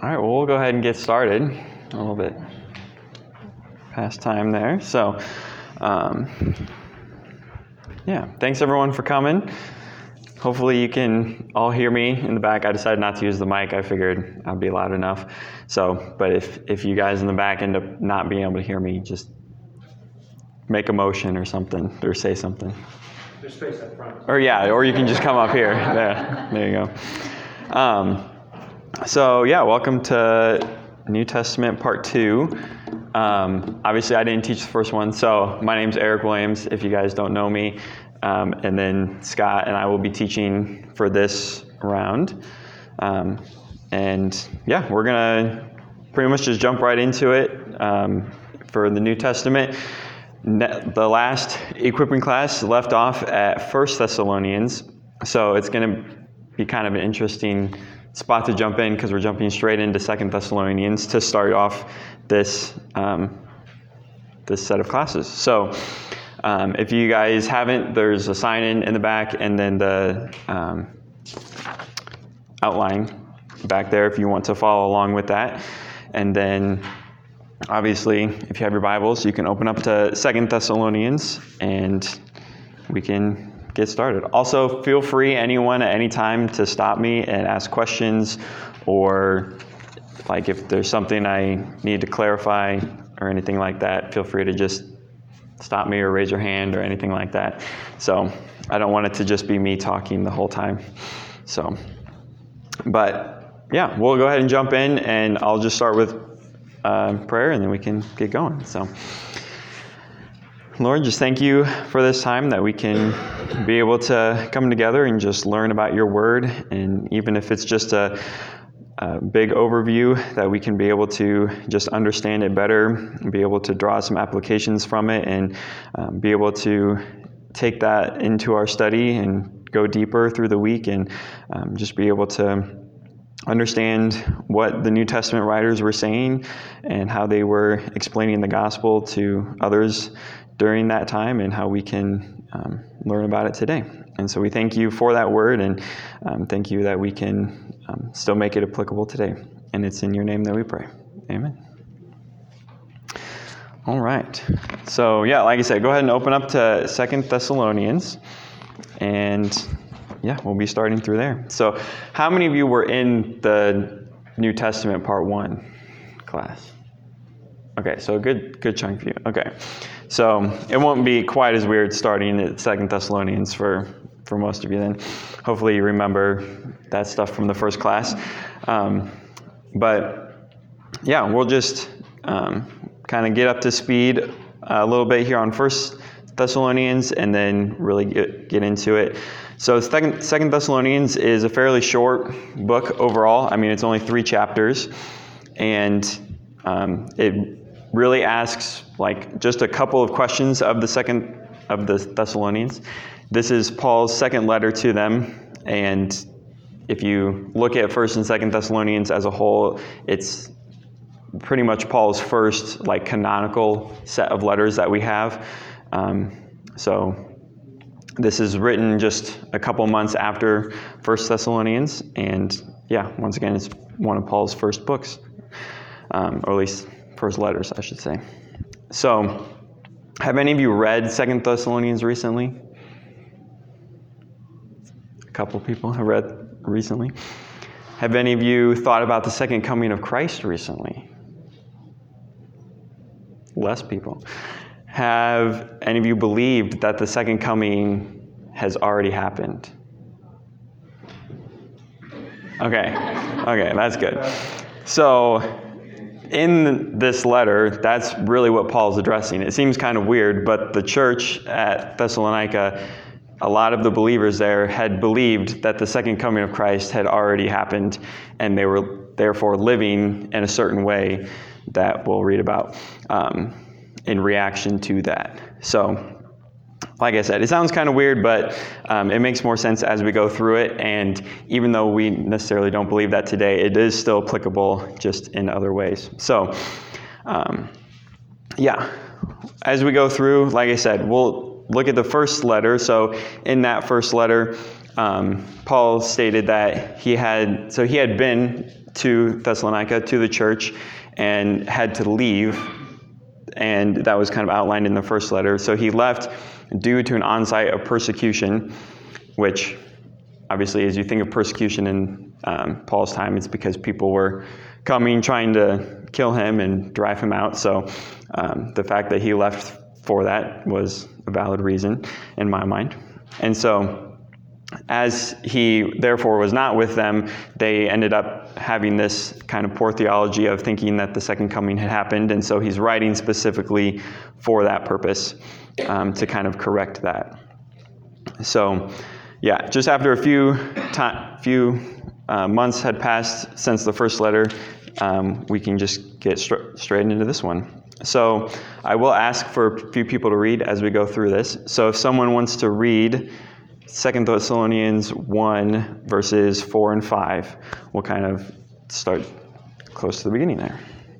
All right, well, we'll go ahead and get started. A little bit past time there. So, thanks everyone for coming. Hopefully you can all hear me in the back. I decided not to use the mic. I figured I'd be loud enough. So, but if you guys in the back end up not being able to hear me, just make a motion or something, or say something. There's space up front. Or you can just come up here. There you go. Welcome to New Testament Part 2. Obviously, I didn't teach the first one, so my name's Eric Williams, if you guys don't know me. And then Scott and I will be teaching for this round. We're going to pretty much just jump right into it for the New Testament. The last equipping class left off at 1 Thessalonians, so it's going to be kind of an interesting spot to jump in because we're jumping straight into 2 Thessalonians to start off this set of classes. So if you guys haven't, there's a sign-in in the back and then the outline back there if you want to follow along with that. And then obviously, if you have your Bibles, you can open up to 2 Thessalonians and we can get started. Also, feel free, anyone at any time, to stop me and ask questions, or like if there's something I need to clarify or anything like that, feel free to just stop me or raise your hand or anything like that. So I don't want it to just be me talking the whole time. So, but yeah, we'll go ahead and jump in, and I'll just start with prayer, and then we can get going. So, Lord, just thank you for this time that we can be able to come together and just learn about your word. And even if it's just a big overview, that we can be able to just understand it better and be able to draw some applications from it, and be able to take that into our study and go deeper through the week, and just be able to understand what the New Testament writers were saying and how they were explaining the gospel to others during that time, and how we can learn about it today. And so we thank you for that word, and thank you that we can still make it applicable today. And it's in your name that we pray. Amen. All right. So like I said, go ahead and open up to 2 Thessalonians, and we'll be starting through there. So how many of you were in the New Testament Part 1 class? Okay, so a good chunk of you. Okay. So it won't be quite as weird starting at 2 Thessalonians for most of you then. Hopefully you remember that stuff from the first class. We'll just kind of get up to speed a little bit here on 1 Thessalonians, and then really get into it. So 2 Thessalonians is a fairly short book overall. I mean, it's only 3 chapters, and it really asks like just a couple of questions of the Thessalonians. This is Paul's second letter to them, and if you look at 1 and 2 Thessalonians as a whole, it's pretty much Paul's first like canonical set of letters that we have. So this is written just a couple months after 1 Thessalonians, and once again, it's one of Paul's first books, or at least first letters, I should say. So, have any of you read 2 Thessalonians recently? A couple people have read recently. Have any of you thought about the second coming of Christ recently? Less people. Have any of you believed that the second coming has already happened? Okay, that's good. So, in this letter, that's really what Paul's addressing. It seems kind of weird, but the church at Thessalonica, a lot of the believers there had believed that the second coming of Christ had already happened, and they were therefore living in a certain way that we'll read about in reaction to that. So, like I said, it sounds kind of weird, but it makes more sense as we go through it. And even though we necessarily don't believe that today, it is still applicable just in other ways. So, as we go through, like I said, we'll look at the first letter. So in that first letter, Paul stated that he had been to Thessalonica, to the church, and had to leave, and that was kind of outlined in the first letter. So he left due to an onset of persecution, which obviously, as you think of persecution in Paul's time, it's because people were coming, trying to kill him and drive him out. So the fact that he left for that was a valid reason in my mind. And so as he therefore was not with them, they ended up having this kind of poor theology of thinking that the second coming had happened. And so he's writing specifically for that purpose, to kind of correct that. So yeah, just after a few months had passed since the first letter, we can just get straight into this one. So I will ask for a few people to read as we go through this. So if someone wants to read 2 Thessalonians 1, verses 4 and 5, we'll kind of start close to the beginning there.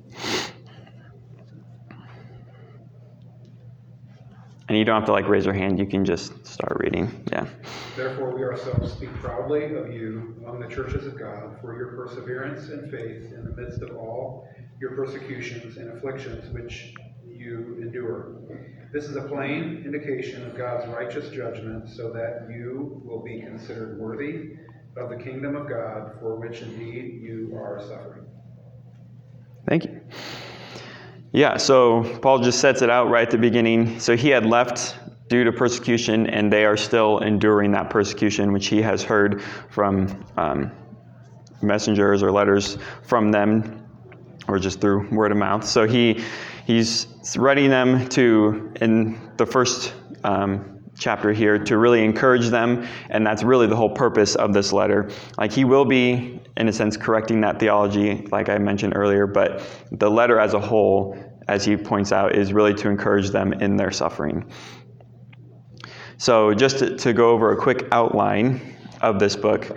And you don't have to raise your hand, you can just start reading. Yeah. Therefore, we ourselves speak proudly of you among the churches of God for your perseverance and faith in the midst of all your persecutions and afflictions which you endure. This is a plain indication of God's righteous judgment, so that you will be considered worthy of the kingdom of God, for which indeed you are suffering. Thank you. Yeah, so Paul just sets it out right at the beginning. So he had left due to persecution, and they are still enduring that persecution, which he has heard from messengers or letters from them, or just through word of mouth. So he's writing them to, in the first chapter here, to really encourage them, and that's really the whole purpose of this letter. He will be, in a sense, correcting that theology, like I mentioned earlier, but the letter as a whole, as he points out, is really to encourage them in their suffering. So just to go over a quick outline of this book,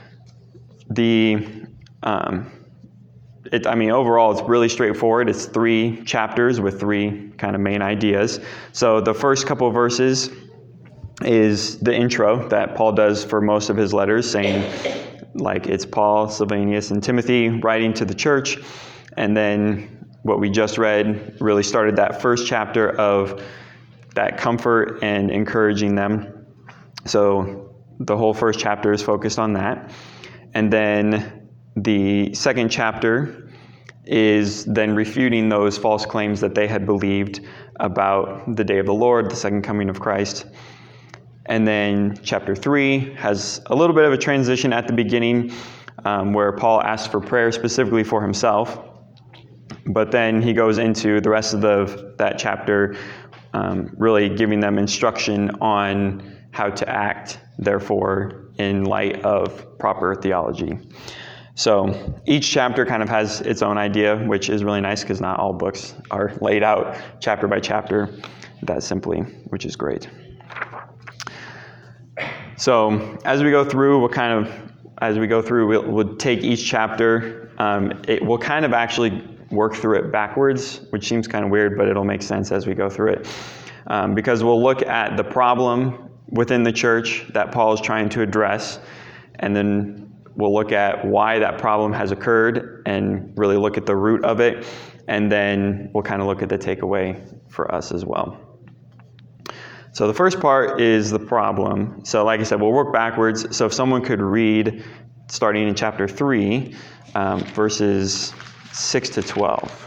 overall, it's really straightforward. It's 3 chapters with 3 kind of main ideas. So the first couple of verses is the intro that Paul does for most of his letters, saying, it's Paul, Silvanus, and Timothy writing to the church. And then what we just read really started that first chapter of that comfort and encouraging them. So the whole first chapter is focused on that. And then the second chapter is then refuting those false claims that they had believed about the day of the Lord, the second coming of Christ. And then chapter 3 has a little bit of a transition at the beginning, where Paul asks for prayer specifically for himself. But then he goes into the rest of that chapter, really giving them instruction on how to act, therefore, in light of proper theology. So each chapter kind of has its own idea, which is really nice because not all books are laid out chapter by chapter that simply, which is great. So as we go through, we'll take each chapter. We'll kind of actually work through it backwards, which seems kind of weird, but it'll make sense as we go through it. Because we'll look at the problem within the church that Paul is trying to address, and then we'll look at why that problem has occurred and really look at the root of it, and then we'll kind of look at the takeaway for us as well. So the first part is the problem. So like I said, we'll work backwards. So if someone could read, starting in chapter 3, verses 6 to 12.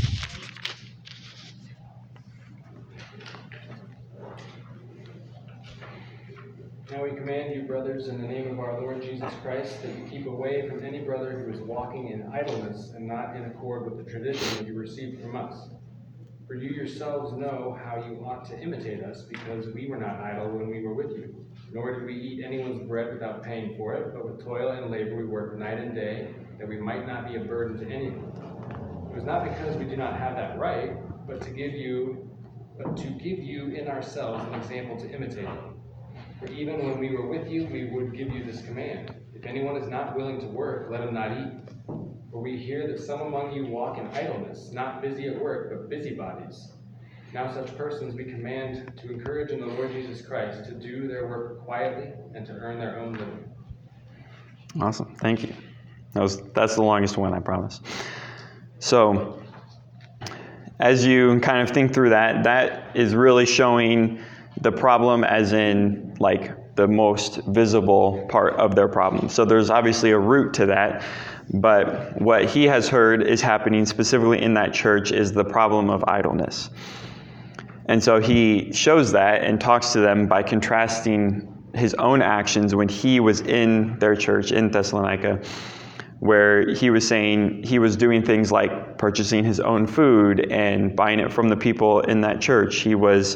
Now we command you, brothers, in the name of our Lord Jesus Christ, that you keep away from any brother who is walking in idleness and not in accord with the tradition that you received from us. For you yourselves know how you ought to imitate us, because we were not idle when we were with you, nor did we eat anyone's bread without paying for it, but with toil and labor we worked night and day, that we might not be a burden to anyone. It was not because we do not have that right, but to give you in ourselves an example to imitate. For even when we were with you, we would give you this command: if anyone is not willing to work, let him not eat. For we hear that some among you walk in idleness, not busy at work, but busybodies. Now such persons we command to encourage in the Lord Jesus Christ to do their work quietly and to earn their own living. Awesome. Thank you. That's the longest one, I promise. So, as you kind of think through that, that is really showing the problem as in, like, the most visible part of their problem. So there's obviously a root to that, but what he has heard is happening specifically in that church is the problem of idleness. And so he shows that and talks to them by contrasting his own actions when he was in their church in Thessalonica, where he was saying he was doing things like purchasing his own food and buying it from the people in that church. He was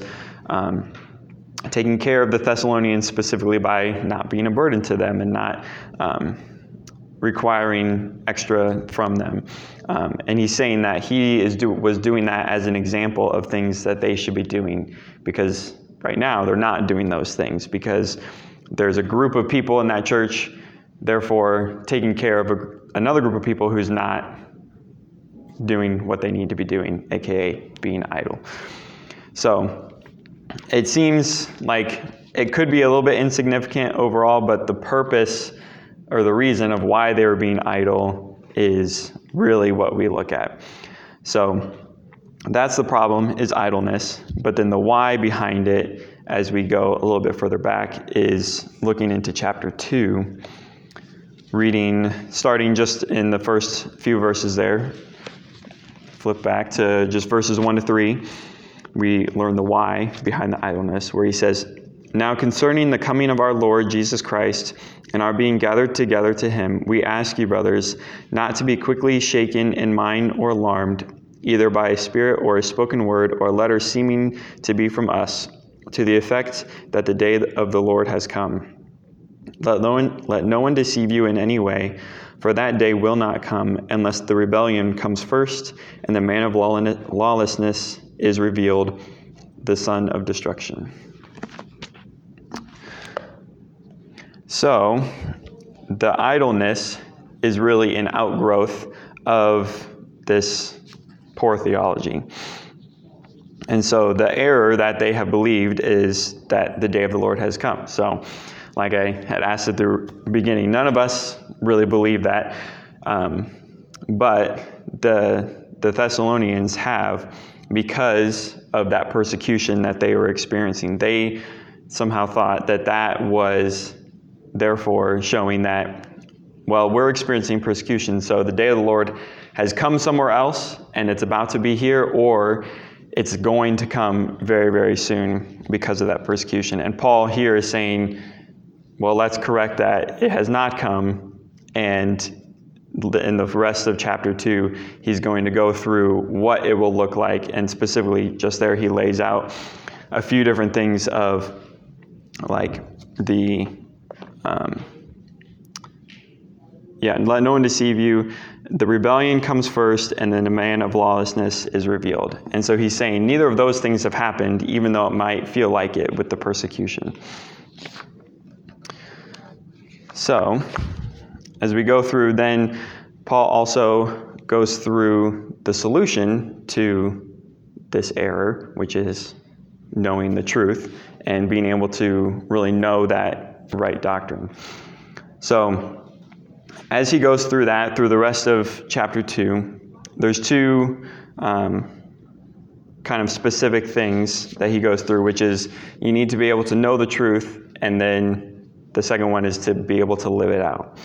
taking care of the Thessalonians specifically by not being a burden to them and not requiring extra from them. And he's saying that he was doing that as an example of things that they should be doing, because right now they're not doing those things because there's a group of people in that church, therefore taking care of another group of people who's not doing what they need to be doing, aka being idle. So it seems like it could be a little bit insignificant overall, but the purpose or the reason of why they were being idle is really what we look at. So that's the problem, is idleness. But then the why behind it, as we go a little bit further back, is looking into chapter 2, reading, starting just in the first few verses there. Flip back to just verses 1 to 3. We learn the why behind the idleness, where he says, "Now concerning the coming of our Lord Jesus Christ and our being gathered together to him, we ask you, brothers, not to be quickly shaken in mind or alarmed, either by a spirit or a spoken word or a letter seeming to be from us, to the effect that the day of the Lord has come. Let no one deceive you in any way, for that day will not come unless the rebellion comes first and the man of lawlessness is revealed, the son of destruction." So, the idleness is really an outgrowth of this poor theology. And so the error that they have believed is that the day of the Lord has come. So, like I had asked at the beginning, none of us really believe that. But the Thessalonians have, because of that persecution that they were experiencing. They somehow thought that that was therefore showing that, well, we're experiencing persecution, so the day of the Lord has come somewhere else, and it's about to be here, or it's going to come very, very soon because of that persecution. And Paul here is saying, well, let's correct that. It has not come, and in the rest of chapter 2, he's going to go through what it will look like, and specifically just there he lays out a few different things of like the let no one deceive you. The rebellion comes first, and then the man of lawlessness is revealed. And so he's saying neither of those things have happened, even though it might feel like it with the persecution. So, as we go through, then Paul also goes through the solution to this error, which is knowing the truth and being able to really know that right doctrine. So, as he goes through that, through the rest of chapter 2, there's two kind of specific things that he goes through, which is you need to be able to know the truth, and then the second one is to be able to live it out.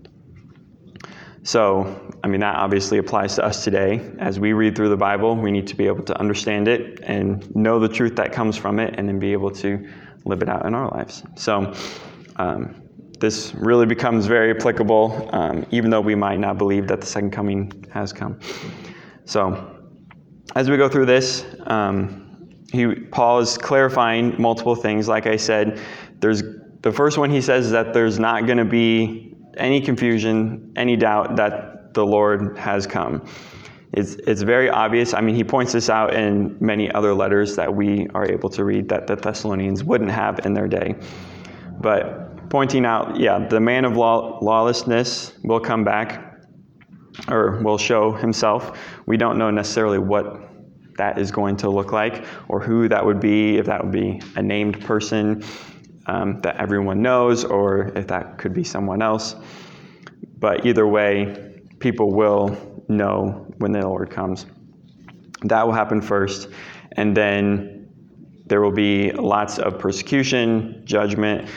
So, that obviously applies to us today. As we read through the Bible, we need to be able to understand it and know the truth that comes from it, and then be able to live it out in our lives. So, this really becomes very applicable, even though we might not believe that the second coming has come. So, as we go through this, Paul is clarifying multiple things. Like I said, the first one he says is that there's not going to be any confusion, any doubt that the Lord has come. It's very obvious. He points this out in many other letters that we are able to read that the Thessalonians wouldn't have in their day. But pointing out, the man of lawlessness will come back, or will show himself. We don't know necessarily what that is going to look like, or who that would be, if that would be a named person that everyone knows, or if that could be someone else. But either way, people will know when the Lord comes. That will happen first, and then there will be lots of persecution, judgment,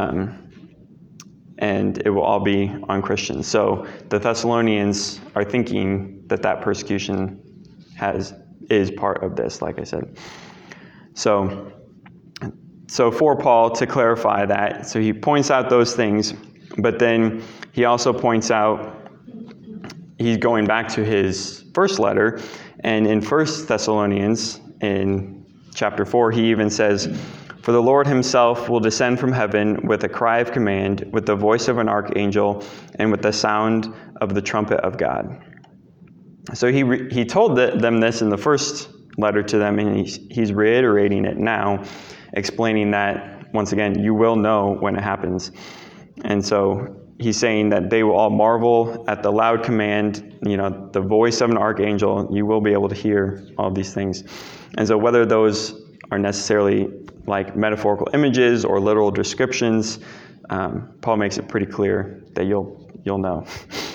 and it will all be on Christians. So the Thessalonians are thinking that persecution is part of this, like I said. So for Paul to clarify that, so he points out those things, but then he also points out, he's going back to his first letter, and in 1 Thessalonians, in chapter 4, he even says, "For the Lord himself will descend from heaven with a cry of command, with the voice of an archangel, and with the sound of the trumpet of God." So he told them this in the first letter to them, and he's reiterating it now, explaining that, once again, you will know when it happens. And so he's saying that they will all marvel at the loud command, the voice of an archangel. You will be able to hear all these things. And so whether those are necessarily like metaphorical images or literal descriptions, Paul makes it pretty clear that you'll know.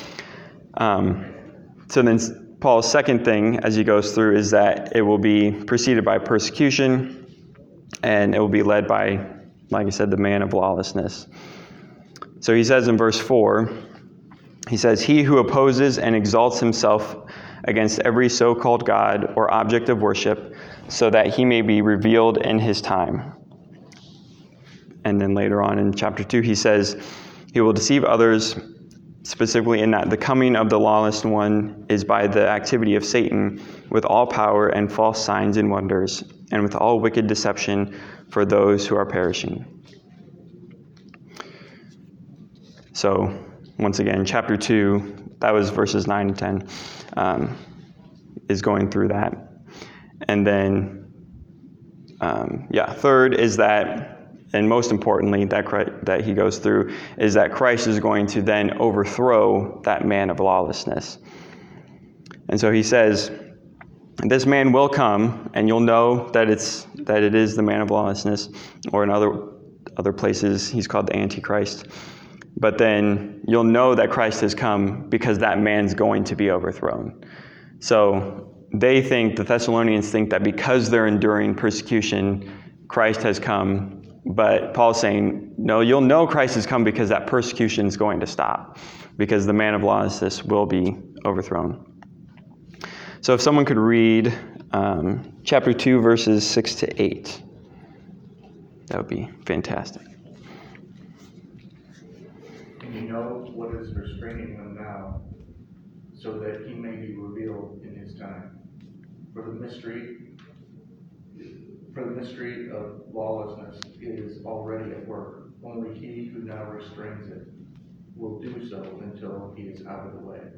So then Paul's second thing as he goes through is that it will be preceded by persecution, and it will be led by, like I said, the man of lawlessness. So he says in verse 4, he says, "He who opposes and exalts himself against every so-called God or object of worship, so that he may be revealed in his time." And then later on in chapter 2, he says, "He will deceive others, specifically in that the coming of the lawless one is by the activity of Satan, with all power and false signs and wonders, and with all wicked deception for those who are perishing." So, once again, chapter 2, that was verses 9 and 10, is going through that. And then, third is that, and most importantly, that he goes through, is that Christ is going to then overthrow that man of lawlessness. And so he says, this man will come, and you'll know that it is the man of lawlessness, or in other places he's called the Antichrist. But then you'll know that Christ has come because that man's going to be overthrown. So the Thessalonians think that because they're enduring persecution, Christ has come. But Paul's saying, no, you'll know Christ has come because that persecution is going to stop, because the man of lawlessness will be overthrown. So if someone could read chapter 2, verses 6 to 8, that would be fantastic. "And you know what is restraining him now, so that he may be revealed in his time. For the mystery of lawlessness is already at work. Only he who now restrains it will do so until he is out of the way."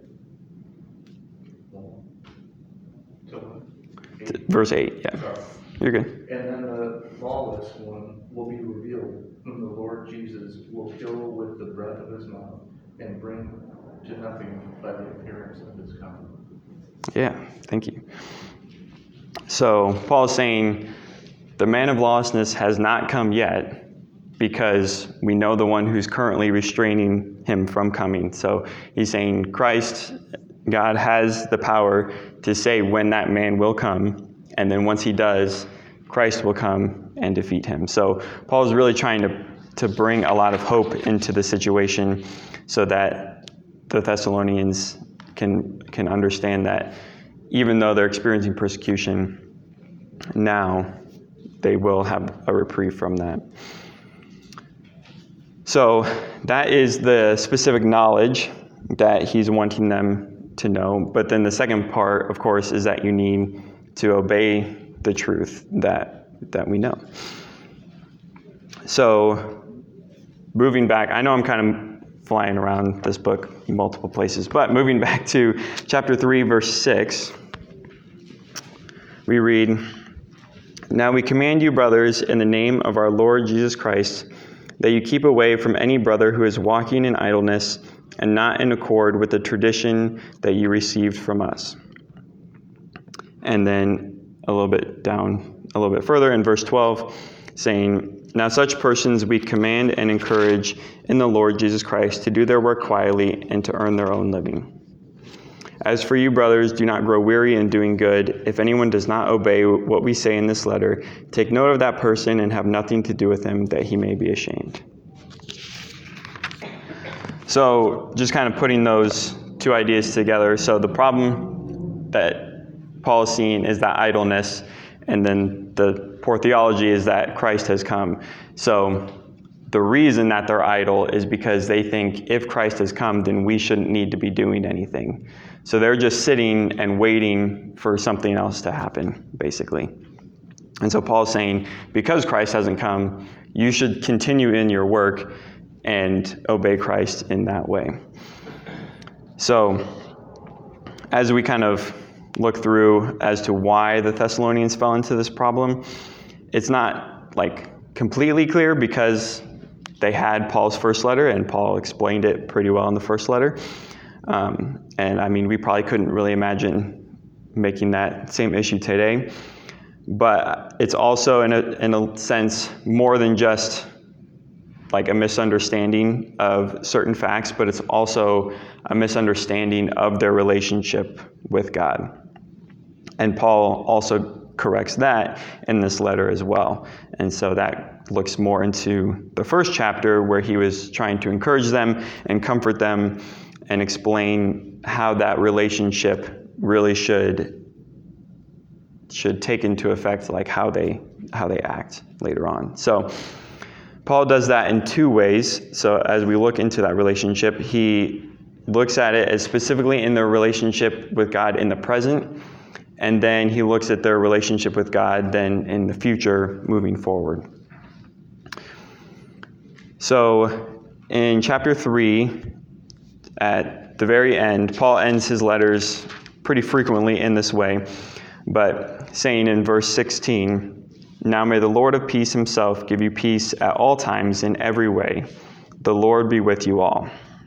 Verse 8, yeah. Sorry. You're good. "And then the lawless one will be revealed, whom the Lord Jesus will kill with the breath of his mouth and bring to nothing by the appearance of his coming." Yeah, thank you. So Paul is saying the man of lawlessness has not come yet because we know the one who's currently restraining him from coming. So he's saying Christ, God has the power to say when that man will come, and then once he does, Christ will come and defeat him. So Paul is really trying to bring a lot of hope into the situation so that the Thessalonians can understand that even though they're experiencing persecution now, they will have a reprieve from that. So that is the specific knowledge that he's wanting them to know. But then the second part, of course, is that you need to obey the truth that we know. So moving back, I know I'm kind of flying around this book multiple places, but moving back to chapter 3, verse 6, we read, "Now we command you, brothers, in the name of our Lord Jesus Christ, that you keep away from any brother who is walking in idleness and not in accord with the tradition that you received from us." And then a little bit down, a little bit further in verse 12, saying, "Now such persons we command and encourage in the Lord Jesus Christ to do their work quietly and to earn their own living. As for you, brothers, do not grow weary in doing good. If anyone does not obey what we say in this letter, take note of that person and have nothing to do with him, that he may be ashamed." So just kind of putting those two ideas together. So the problem that Paul is seeing is that idleness, and then the poor theology is that Christ has come. So the reason that they're idle is because they think if Christ has come, then we shouldn't need to be doing anything. So they're just sitting and waiting for something else to happen, basically. And so Paul's saying, because Christ hasn't come, you should continue in your work and obey Christ in that way. So as we kind of look through as to why the Thessalonians fell into this problem, it's not like completely clear because they had Paul's first letter and Paul explained it pretty well in the first letter. And I mean, we probably couldn't really imagine making that same issue today. But it's also, in a sense, more than just like a misunderstanding of certain facts, but it's also a misunderstanding of their relationship with God. And Paul also corrects that in this letter as well. And so that looks more into the first chapter where he was trying to encourage them and comfort them and explain how that relationship really should take into effect, like how they act later on. So Paul does that in two ways. So as we look into that relationship, he looks at it as specifically in their relationship with God in the present, and then he looks at their relationship with God then in the future moving forward. So in chapter 3, at the very end, Paul ends his letters pretty frequently in this way, but saying in verse 16, "Now may the Lord of peace himself give you peace at all times in every way. The Lord be with you all."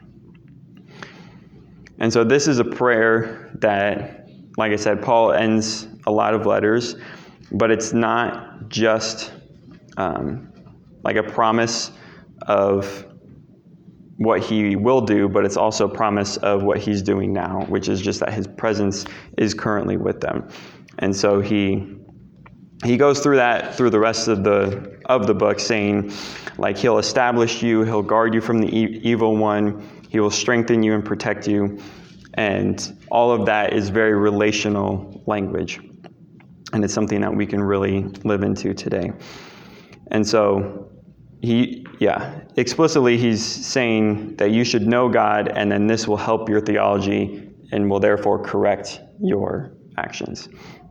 And so this is a prayer that, like I said, Paul ends a lot of letters, but it's not just like a promise of what he will do, but it's also a promise of what he's doing now, which is just that his presence is currently with them. And so he goes through that through the rest of the book, saying, like, he'll establish you, he'll guard you from the evil one, he will strengthen you and protect you. And all of that is very relational language. And it's something that we can really live into today. And so explicitly he's saying that you should know God, and then this will help your theology and will therefore correct your actions.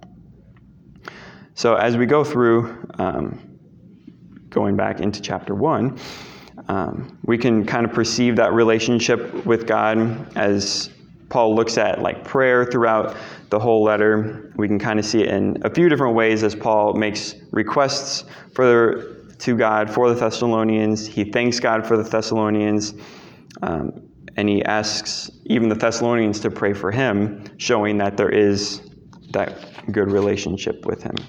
So as we go through, going back into chapter 1, we can kind of perceive that relationship with God as Paul looks at like prayer throughout the whole letter. We can kind of see it in a few different ways as Paul makes requests to God for the Thessalonians. He thanks God for the Thessalonians, and he asks even the Thessalonians to pray for him, showing that there is that good relationship with him.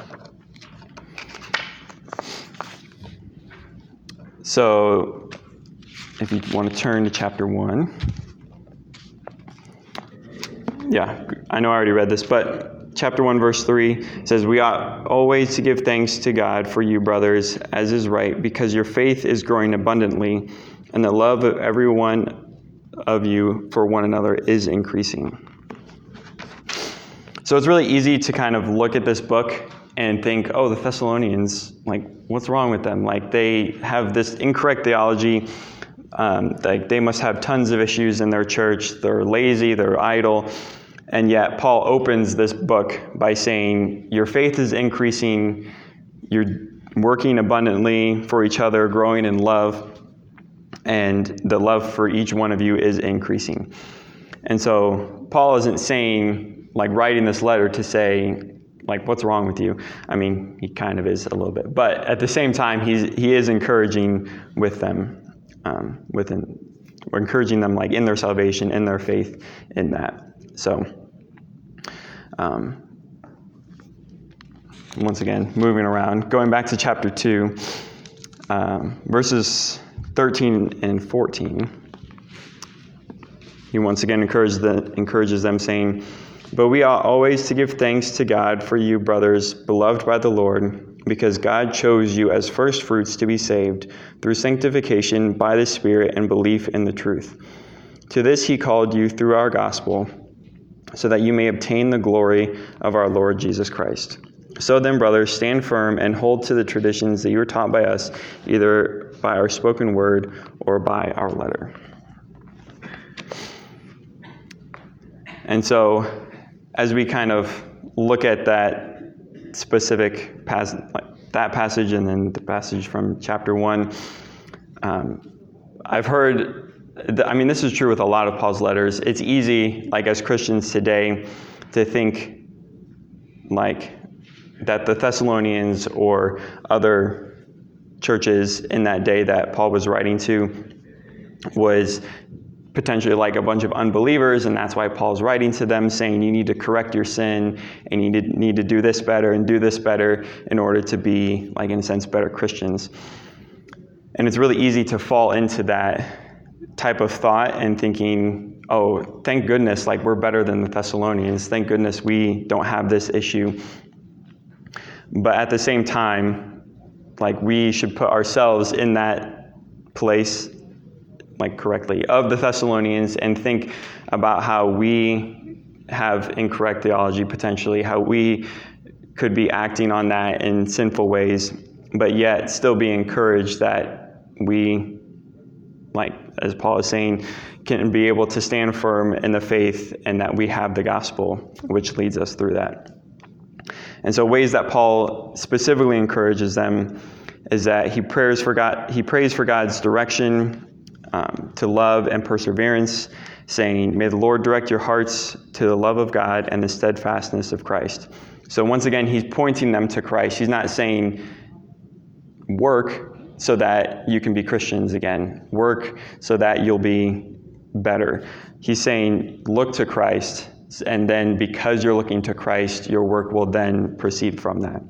So if you want to turn to chapter 1. Yeah, I know I already read this, but chapter 1, verse 3 says, "We ought always to give thanks to God for you, brothers, as is right, because your faith is growing abundantly, and the love of every one of you for one another is increasing." So it's really easy to kind of look at this book and think, oh, the Thessalonians, like, what's wrong with them? Like, they have this incorrect theology. Like, they must have tons of issues in their church. They're lazy, they're idle. And yet Paul opens this book by saying, your faith is increasing, you're working abundantly for each other, growing in love, and the love for each one of you is increasing. And so Paul isn't saying, like, writing this letter to say, like, what's wrong with you? I mean, he kind of is a little bit. But at the same time, he is encouraging with them, encouraging them, like, in their salvation, in their faith, in that. So, once again, moving around, going back to chapter 2, verses 13 and 14. He once again encourages them, saying, "But we ought always to give thanks to God for you, brothers, beloved by the Lord, because God chose you as first fruits to be saved through sanctification by the Spirit and belief in the truth. To this he called you through our gospel, so that you may obtain the glory of our Lord Jesus Christ. So then, brothers, stand firm and hold to the traditions that you were taught by us, either by our spoken word or by our letter." And so, as we kind of look at that specific passage and then the passage from chapter 1, I've heard, this is true with a lot of Paul's letters. It's easy, like as Christians today, to think like that the Thessalonians or other churches in that day that Paul was writing to was potentially like a bunch of unbelievers, and that's why Paul's writing to them saying you need to correct your sin and you need to do this better and do this better in order to be, like, in a sense, better Christians. And it's really easy to fall into that type of thought and thinking, oh, thank goodness, like, we're better than the Thessalonians. Thank goodness we don't have this issue. But at the same time, like, we should put ourselves in that place, like, correctly, of the Thessalonians, and think about how we have incorrect theology potentially, how we could be acting on that in sinful ways, but yet still be encouraged that we, like, as Paul is saying, can be able to stand firm in the faith, and that we have the gospel, which leads us through that. And so ways that Paul specifically encourages them is that he prays for God's direction, to love and perseverance, saying, "May the Lord direct your hearts to the love of God and the steadfastness of Christ." So once again, he's pointing them to Christ. He's not saying, work so that you can be Christians again. Work so that you'll be better. He's saying, look to Christ, and then because you're looking to Christ, your work will then proceed from that.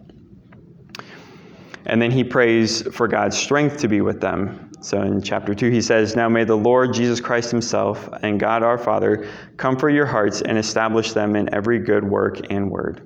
And then he prays for God's strength to be with them. So in chapter 2, he says, "Now may the Lord Jesus Christ himself and God our Father comfort your hearts and establish them in every good work and word."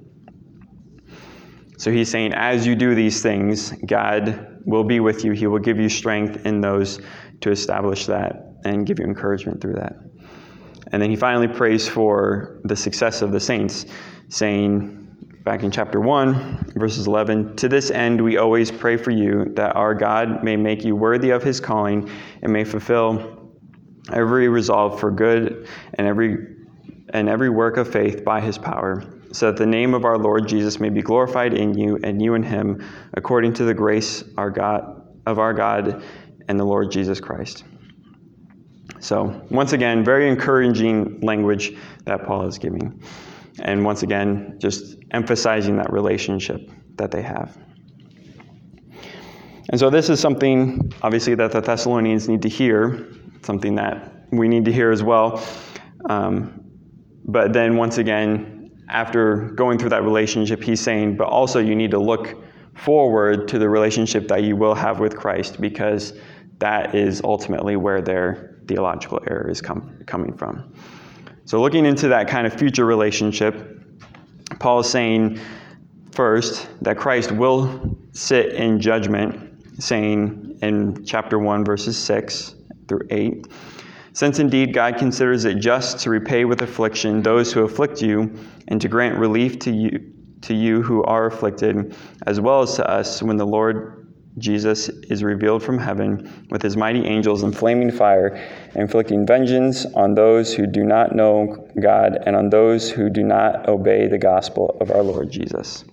So he's saying, as you do these things, God will be with you. He will give you strength in those to establish that and give you encouragement through that. And then he finally prays for the success of the saints, saying, back in chapter 1, verses 11, "To this end we always pray for you, that our God may make you worthy of his calling and may fulfill every resolve for good and every work of faith by his power, so that the name of our Lord Jesus may be glorified in you and you in him, according to the grace of our God and the Lord Jesus Christ." So once again, very encouraging language that Paul is giving. And once again, just emphasizing that relationship that they have. And so this is something, obviously, that the Thessalonians need to hear, something that we need to hear as well. But then once again, after going through that relationship, he's saying, but also you need to look forward to the relationship that you will have with Christ, because that is ultimately where their theological error is coming from. So looking into that kind of future relationship, Paul is saying first that Christ will sit in judgment, saying in chapter 1, verses 6 through 8, "Since indeed God considers it just to repay with affliction those who afflict you, and to grant relief to you who are afflicted, as well as to us when the Lord Jesus is revealed from heaven with his mighty angels in flaming fire, inflicting vengeance on those who do not know God and on those who do not obey the gospel of our Lord Jesus."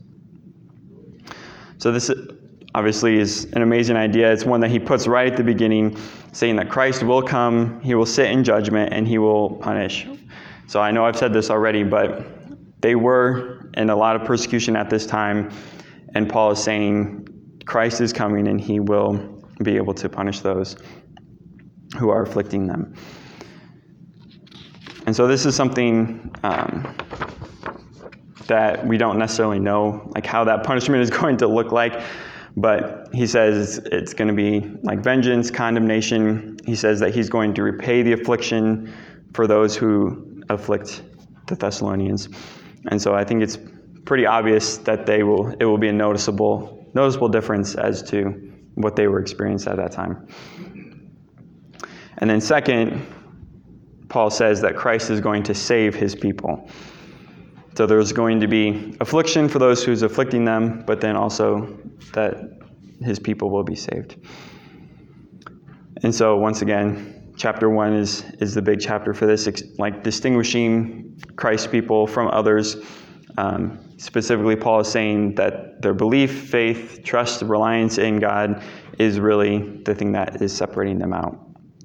So this obviously is an amazing idea. It's one that he puts right at the beginning, saying that Christ will come, he will sit in judgment, and he will punish. So I know I've said this already, but they were in a lot of persecution at this time, and Paul is saying Christ is coming and he will be able to punish those who are afflicting them. And so this is something that we don't necessarily know like how that punishment is going to look like. But he says it's going to be like vengeance, condemnation. He says that he's going to repay the affliction for those who afflict the Thessalonians. And so I think it's pretty obvious that it will be a noticeable difference as to what they were experiencing at that time. And then second, Paul says that Christ is going to save his people. So there's going to be affliction for those who's afflicting them, but then also that his people will be saved. And so once again, chapter 1 is the big chapter for this, like distinguishing Christ's people from others. Specifically, Paul is saying that their belief, faith, trust, reliance in God is really the thing that is separating them out.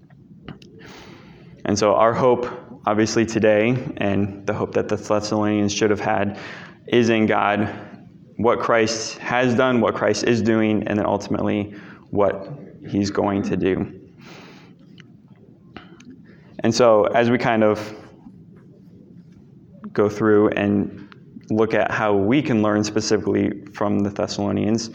And so our hope, obviously today, and the hope that the Thessalonians should have had, is in God, what Christ has done, what Christ is doing, and then ultimately what he's going to do. And so as we kind of go through and look at how we can learn specifically from the Thessalonians,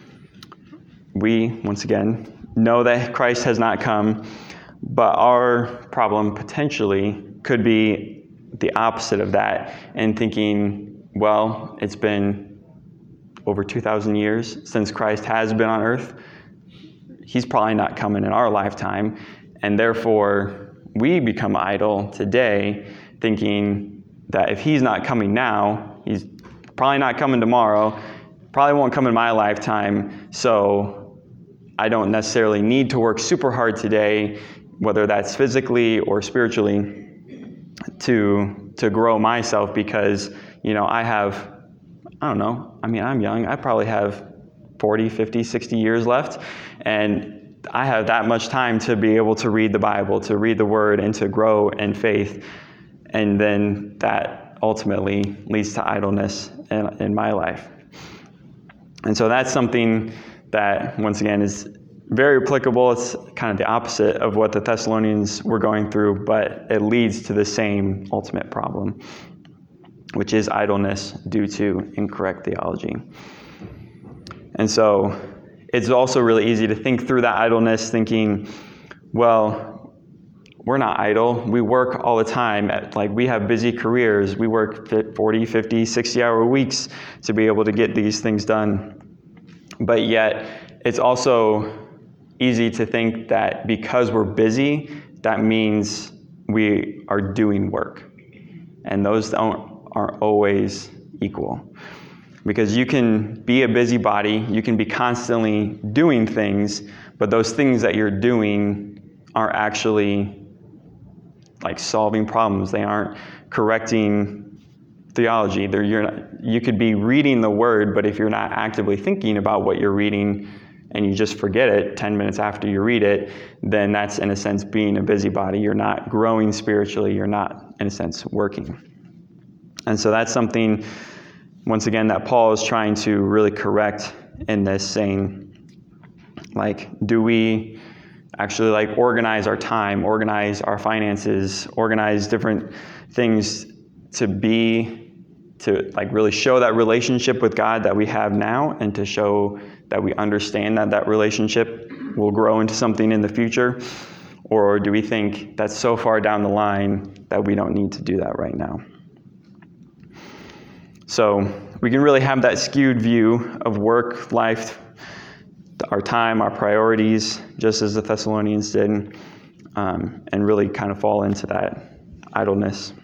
we, once again, know that Christ has not come, but our problem potentially could be the opposite of that, and thinking, well, it's been over 2,000 years since Christ has been on earth. He's probably not coming in our lifetime, and therefore we become idle today, thinking that if he's not coming now, he's probably not coming tomorrow, probably won't come in my lifetime, so I don't necessarily need to work super hard today, whether that's physically or spiritually, to grow myself, because, I have, I'm young. I probably have 40, 50, 60 years left, and I have that much time to be able to read the Bible, to read the Word, and to grow in faith. And then that ultimately leads to idleness in my life. And so that's something that, once again, is very applicable. It's kind of the opposite of what the Thessalonians were going through, but it leads to the same ultimate problem, which is idleness due to incorrect theology. And so it's also really easy to think through that idleness, thinking, well, we're not idle. We work all the time. We have busy careers. We work 40, 50, 60-hour weeks to be able to get these things done. But yet, it's also easy to think that because we're busy, that means we are doing work. And those aren't always equal. Because you can be a busybody, you can be constantly doing things, but those things that you're doing aren't actually solving problems. They aren't correcting theology. You could be reading the Word, but if you're not actively thinking about what you're reading and you just forget it 10 minutes after you read it, then that's, in a sense, being a busybody. You're not growing spiritually. You're not, in a sense, working. And so that's something, once again, that Paul is trying to really correct in this, saying, do we actually organize our time, organize our finances, organize different things to really show that relationship with God that we have now, and to show that we understand that relationship will grow into something in the future? Or do we think that's so far down the line that we don't need to do that right now? So we can really have that skewed view of work, life, our time, our priorities, just as the Thessalonians did, and really kind of fall into that idleness.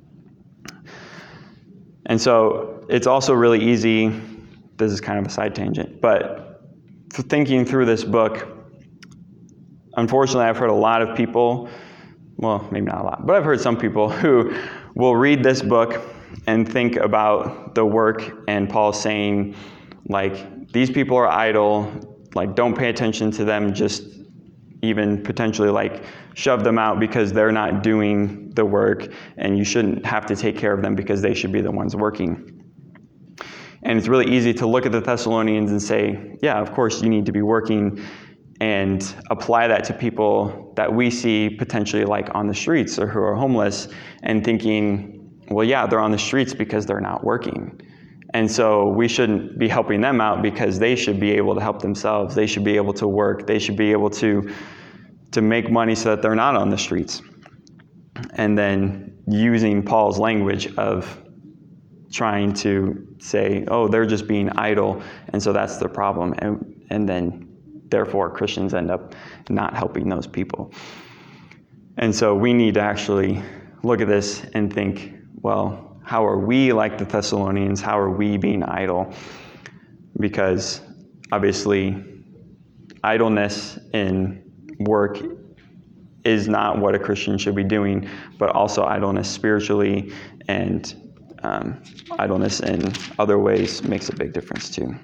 And so it's also really easy, this is kind of a side tangent, but thinking through this book, unfortunately I've heard a lot of people, well, maybe not a lot, but I've heard some people who will read this book and think about the work and Paul saying, these people are idle, don't pay attention to them, just even potentially shove them out because they're not doing the work, and you shouldn't have to take care of them because they should be the ones working. And it's really easy to look at the Thessalonians and say, yeah, of course you need to be working, and apply that to people that we see potentially on the streets or who are homeless, and thinking, well, yeah, they're on the streets because they're not working. And so we shouldn't be helping them out because they should be able to help themselves. They should be able to work. They should be able to make money so that they're not on the streets. And then using Paul's language of trying to say, oh, they're just being idle, and so that's the problem. And then, therefore, Christians end up not helping those people. And so we need to actually look at this and think, well, how are we like the Thessalonians? How are we being idle? Because obviously, idleness in work is not what a Christian should be doing, but also idleness spiritually and idleness in other ways makes a big difference too.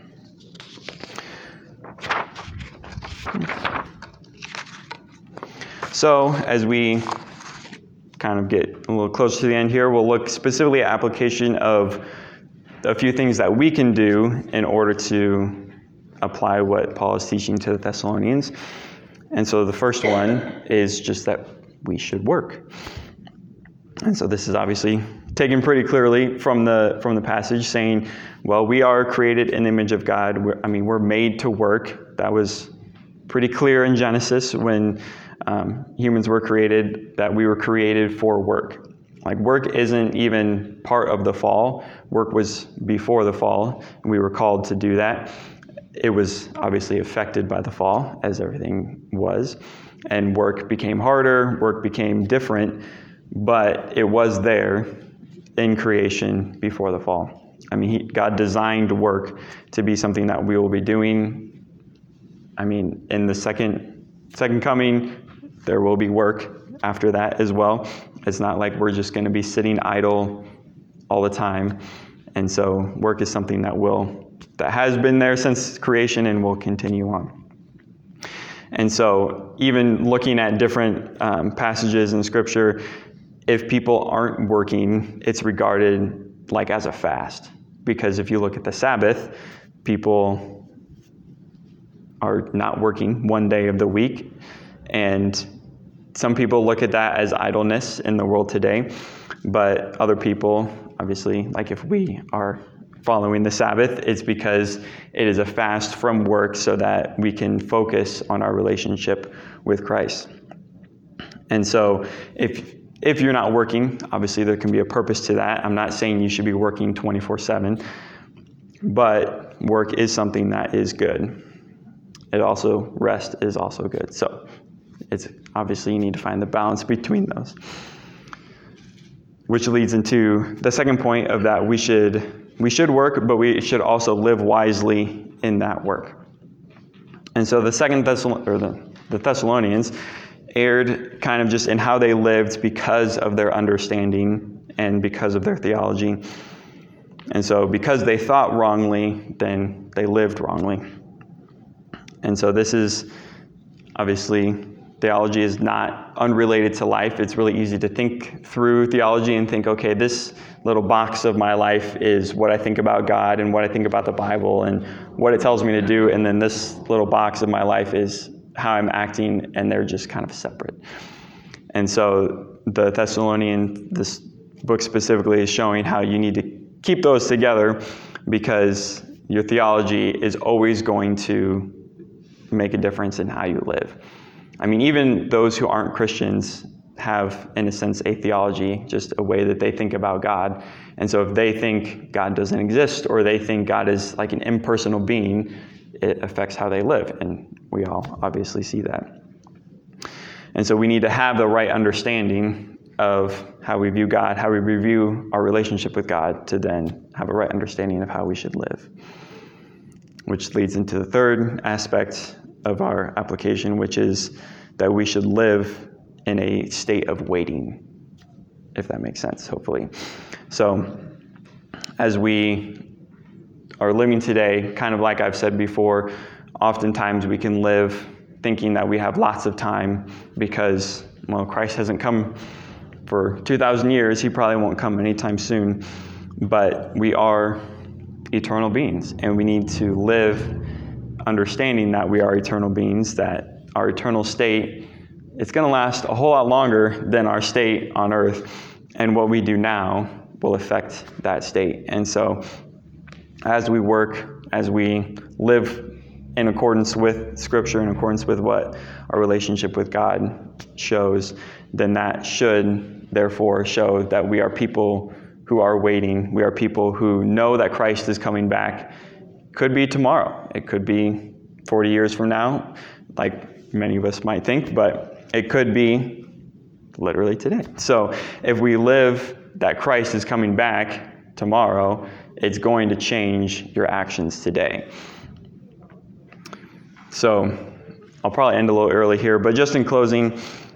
So as we kind of get a little closer to the end here, we'll look specifically at application of a few things that we can do in order to apply what Paul is teaching to the Thessalonians. And so the first one is just that we should work. And so this is obviously taken pretty clearly from the passage, saying, well, we are created in the image of God. We're made to work. That was pretty clear in Genesis when humans were created, that we were created for work. Like, work isn't even part of the fall. Work was before the fall, and we were called to do that. It was obviously affected by the fall, as everything was, and work became harder, work became different, but it was there in creation before the fall. God designed work to be something that we will be doing. In the second coming, there will be work after that as well. It's not like we're just going to be sitting idle all the time. And so work is something that has been there since creation and will continue on. And so even looking at different passages in Scripture, if people aren't working, it's regarded like as a fast. Because if you look at the Sabbath, people are not working one day of the week. And some people look at that as idleness in the world today. But other people, obviously, like if we are following the Sabbath, it's because it is a fast from work so that we can focus on our relationship with Christ. And so if you're not working, obviously there can be a purpose to that. I'm not saying you should be working 24/7, but work is something that is good. Rest is also good. So it's obviously you need to find the balance between those. Which leads into the second point of that we should work, but we should also live wisely in that work. And so the Thessalonians erred kind of just in how they lived because of their understanding and because of their theology. And so because they thought wrongly, then they lived wrongly. And so this is obviously, theology is not unrelated to life. It's really easy to think through theology and think, okay, this little box of my life is what I think about God and what I think about the Bible and what it tells me to do. And then this little box of my life is how I'm acting, and they're just kind of separate. And so the Thessalonian, this book specifically, is showing how you need to keep those together because your theology is always going to make a difference in how you live. Even those who aren't Christians have, in a sense, a theology, just a way that they think about God. And so if they think God doesn't exist or they think God is like an impersonal being, it affects how they live. And we all obviously see that. And so we need to have the right understanding of how we view God, how we review our relationship with God, to then have a right understanding of how we should live. Which leads into the third aspect of our application, which is that we should live in a state of waiting, if that makes sense, hopefully. So as we are living today, kind of like I've said before, oftentimes we can live thinking that we have lots of time because, Christ hasn't come for 2,000 years. He probably won't come anytime soon. But we are eternal beings, and we need to live understanding that we are eternal beings, that our eternal state, it's going to last a whole lot longer than our state on earth. And what we do now will affect that state. And so as we work, as we live in accordance with Scripture, in accordance with what our relationship with God shows, then that should therefore show that we are people who are waiting. We are people who know that Christ is coming back. Could be tomorrow. It could be 40 years from now, like many of us might think, but it could be literally today. So if we live that Christ is coming back tomorrow, it's going to change your actions today. So I'll probably end a little early here, but just in closing,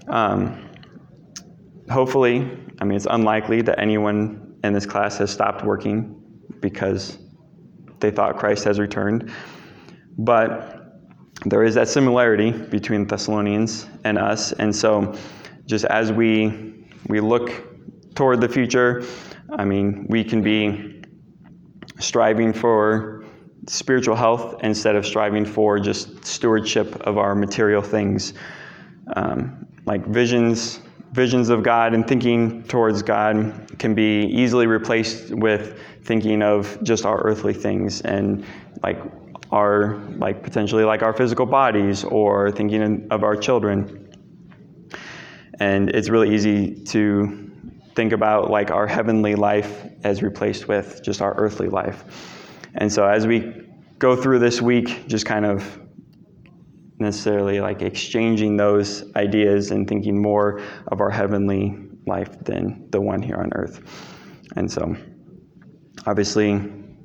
hopefully, it's unlikely that anyone in this class has stopped working because they thought Christ has returned. But there is that similarity between Thessalonians and us. And so just as we look toward the future, we can be striving for spiritual health instead of striving for just stewardship of our material things. Like visions of God and thinking towards God can be easily replaced with thinking of just our earthly things and potentially our physical bodies or thinking of our children. And it's really easy to think about our heavenly life as replaced with just our earthly life. And so as we go through this week, just kind of necessarily exchanging those ideas and thinking more of our heavenly life than the one here on earth. And so obviously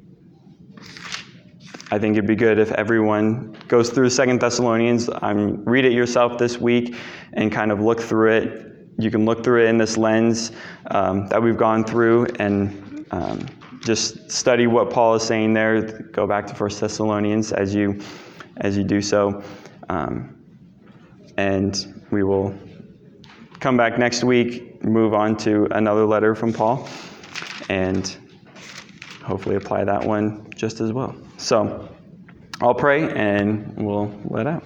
I think it'd be good if everyone goes through 2 Thessalonians. Read it yourself this week and kind of look through it. You can look through it in this lens that we've gone through and just study what Paul is saying there. Go back to 1 Thessalonians as you do so. And we will come back next week, move on to another letter from Paul, and hopefully apply that one just as well. So I'll pray and we'll let out.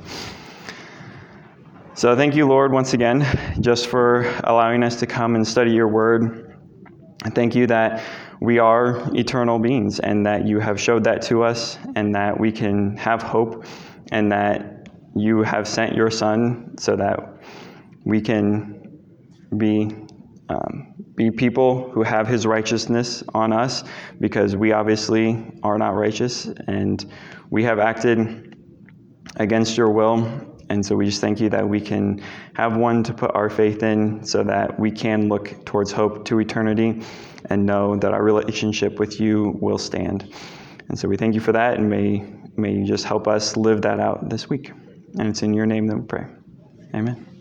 So thank you, Lord, once again, just for allowing us to come and study your word. And thank you that we are eternal beings and that you have showed that to us and that we can have hope and that you have sent your Son so that we can be people who have his righteousness on us, because we obviously are not righteous and we have acted against your will. And so we just thank you that we can have one to put our faith in so that we can look towards hope to eternity and know that our relationship with you will stand. And so we thank you for that, and may you just help us live that out this week. And it's in your name that we pray. Amen.